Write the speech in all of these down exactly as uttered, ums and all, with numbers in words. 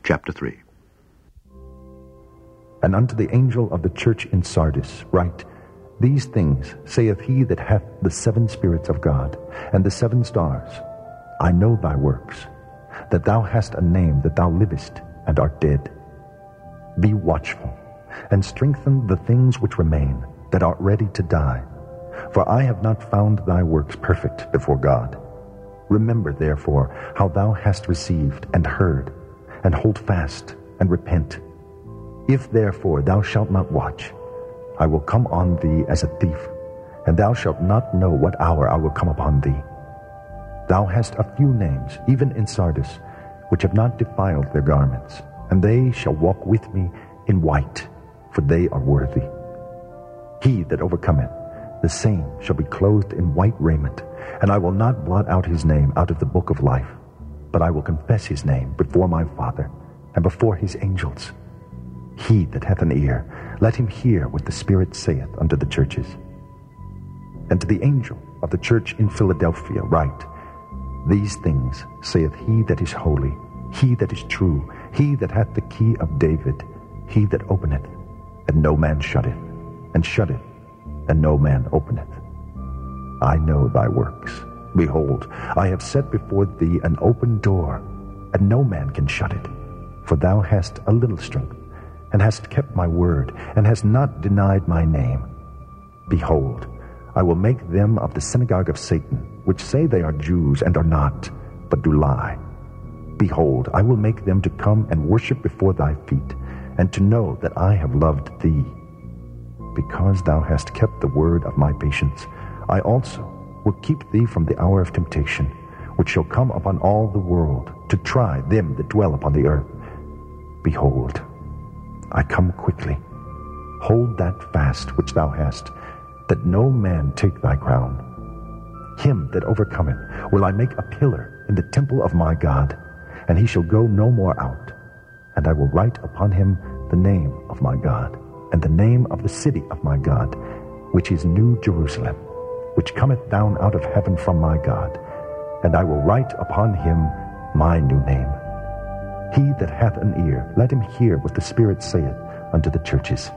Chapter three. And unto the angel of the church in Sardis write, These things saith he that hath the seven spirits of God, and the seven stars. I know thy works, that thou hast a name, that thou livest, and art dead. Be watchful, and strengthen the things which remain, that are ready to die. For I have not found thy works perfect before God. Remember therefore how thou hast received and heard, and hold fast, and repent. If therefore thou shalt not watch, I will come on thee as a thief, and thou shalt not know what hour I will come upon thee. Thou hast a few names, even in Sardis, which have not defiled their garments, and they shall walk with me in white, for they are worthy. He that overcometh, the same shall be clothed in white raiment, and I will not blot out his name out of the book of life, but I will confess his name before my Father and before his angels. He that hath an ear, let him hear what the Spirit saith unto the churches. And to the angel of the church in Philadelphia write, These things saith he that is holy, he that is true, he that hath the key of David, he that openeth, and no man shutteth, and shutteth, and no man openeth. I know thy works. Behold, I have set before thee an open door, and no man can shut it. For thou hast a little strength, and hast kept my word, and hast not denied my name. Behold, I will make them of the synagogue of Satan, which say they are Jews, and are not, but do lie. Behold, I will make them to come and worship before thy feet, and to know that I have loved thee. Because thou hast kept the word of my patience, I also will keep thee from the hour of temptation, which shall come upon all the world, to try them that dwell upon the earth. Behold, I come quickly. Hold that fast which thou hast, that no man take thy crown. Him that overcometh will I make a pillar in the temple of my God, and he shall go no more out. And I will write upon him the name of my God, and the name of the city of my God, which is New Jerusalem, which cometh down out of heaven from my God. And I will write upon him my new name. He that hath an ear, let him hear what the Spirit saith unto the churches.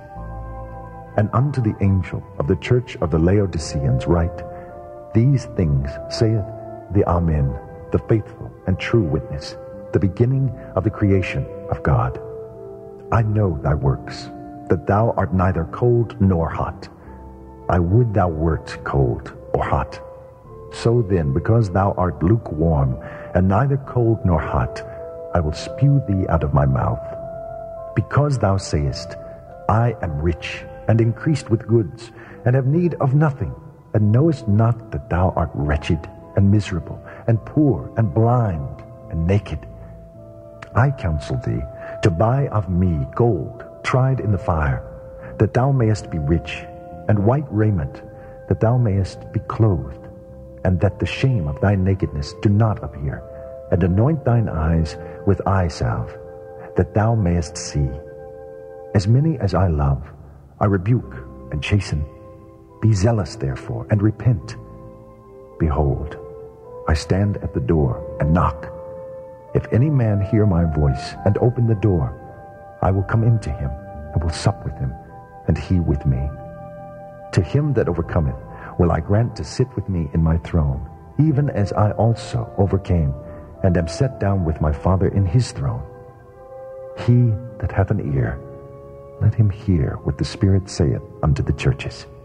And unto the angel of the church of the Laodiceans write, These things saith the Amen, the faithful and true witness, the beginning of the creation of God. I know thy works, that thou art neither cold nor hot. I would thou wert cold or hot. So then, because thou art lukewarm, and neither cold nor hot, I will spew thee out of my mouth. Because thou sayest, I am rich, and increased with goods, and have need of nothing, and knowest not that thou art wretched, and miserable, and poor, and blind, and naked. I counsel thee to buy of me gold tried in the fire, that thou mayest be rich, and white raiment, that thou mayest be clothed, and that the shame of thy nakedness do not appear, and anoint thine eyes with eye salve, that thou mayest see. As many as I love, I rebuke and chasten. Be zealous therefore, and repent. Behold, I stand at the door and knock. If any man hear my voice, and open the door, I will come into him, and will sup with him, and he with me. To him that overcometh will I grant to sit with me in my throne, even as I also overcame, and am set down with my Father in his throne. He that hath an ear, let him hear what the Spirit saith unto the churches.